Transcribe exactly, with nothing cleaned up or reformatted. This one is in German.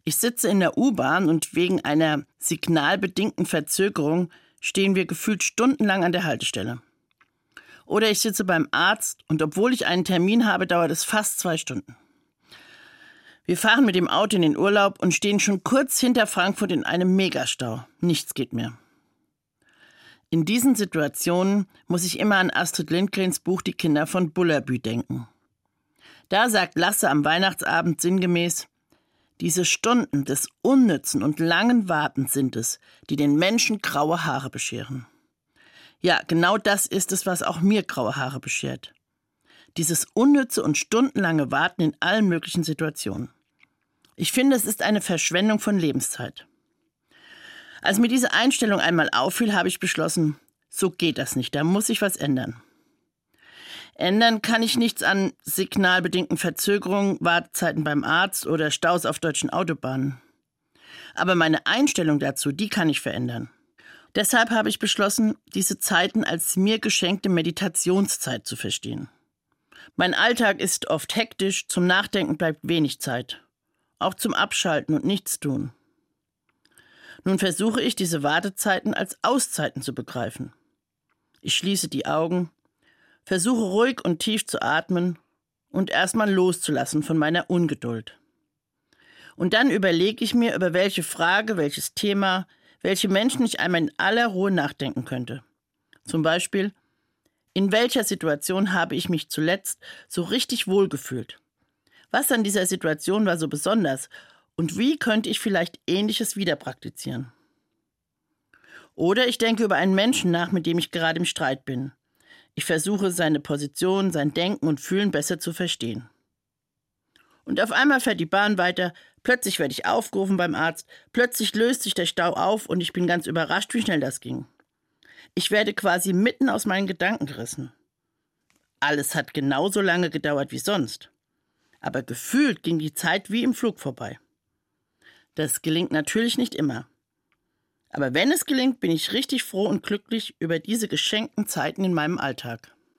Ich sitze in der U-Bahn und wegen einer signalbedingten Verzögerung stehen wir gefühlt stundenlang an der Haltestelle. Oder ich sitze beim Arzt und obwohl ich einen Termin habe, dauert es fast zwei Stunden. Wir fahren mit dem Auto in den Urlaub und stehen schon kurz hinter Frankfurt in einem Megastau. Nichts geht mehr. In diesen Situationen muss ich immer an Astrid Lindgrens Buch Die Kinder von Bullerbü denken. Da sagt Lasse am Weihnachtsabend sinngemäß: Diese Stunden des unnützen und langen Wartens sind es, die den Menschen graue Haare bescheren. Ja, genau das ist es, was auch mir graue Haare beschert. Dieses unnütze und stundenlange Warten in allen möglichen Situationen. Ich finde, es ist eine Verschwendung von Lebenszeit. Als mir diese Einstellung einmal auffiel, habe ich beschlossen, so geht das nicht, da muss ich was ändern. Ändern kann ich nichts an signalbedingten Verzögerungen, Wartezeiten beim Arzt oder Staus auf deutschen Autobahnen. Aber meine Einstellung dazu, die kann ich verändern. Deshalb habe ich beschlossen, diese Zeiten als mir geschenkte Meditationszeit zu verstehen. Mein Alltag ist oft hektisch, zum Nachdenken bleibt wenig Zeit. Auch zum Abschalten und Nichtstun. Nun versuche ich, diese Wartezeiten als Auszeiten zu begreifen. Ich schließe die Augen, versuche ruhig und tief zu atmen und erstmal loszulassen von meiner Ungeduld. Und dann überlege ich mir, über welche Frage, welches Thema, welche Menschen ich einmal in aller Ruhe nachdenken könnte. Zum Beispiel, in welcher Situation habe ich mich zuletzt so richtig wohlgefühlt? Was an dieser Situation war so besonders? Und wie könnte ich vielleicht Ähnliches wieder praktizieren? Oder ich denke über einen Menschen nach, mit dem ich gerade im Streit bin. Ich versuche, seine Position, sein Denken und Fühlen besser zu verstehen. Und auf einmal fährt die Bahn weiter, plötzlich werde ich aufgerufen beim Arzt, plötzlich löst sich der Stau auf und ich bin ganz überrascht, wie schnell das ging. Ich werde quasi mitten aus meinen Gedanken gerissen. Alles hat genauso lange gedauert wie sonst. Aber gefühlt ging die Zeit wie im Flug vorbei. Das gelingt natürlich nicht immer. Aber wenn es gelingt, bin ich richtig froh und glücklich über diese geschenkten Zeiten in meinem Alltag.